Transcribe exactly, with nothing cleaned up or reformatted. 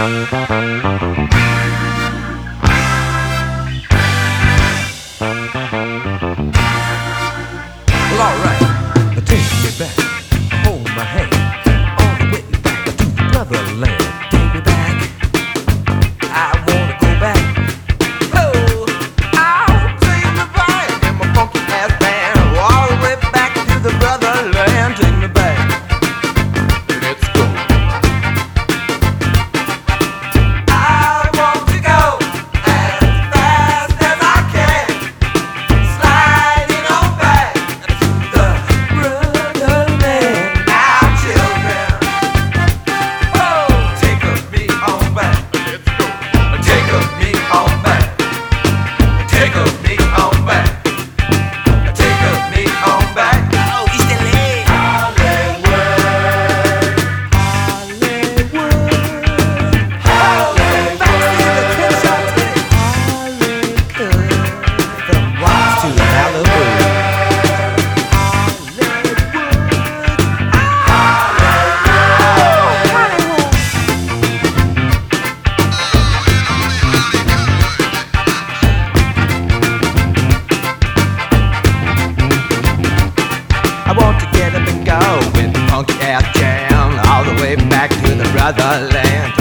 Well, alright, take me back, hold my hand, all the way back to the brotherland. Take me back, I wanna go back. Oh, I'll take me back in my funky ass band, all the way back to the brotherland. Take me back, let's go. I want to go as fast as I can, sliding on back to the brotherland. Our children, oh, take me on back. Let's go. Take me on back. Take me on back. Take me on back. Oh, East L A. Hollywood. Hollywood. Hollywood. Back to the Crenshaw Tech. Hollywood. From Watts to Malibu. I want to get up and go with the funky ass jam all the way back to the brotherland.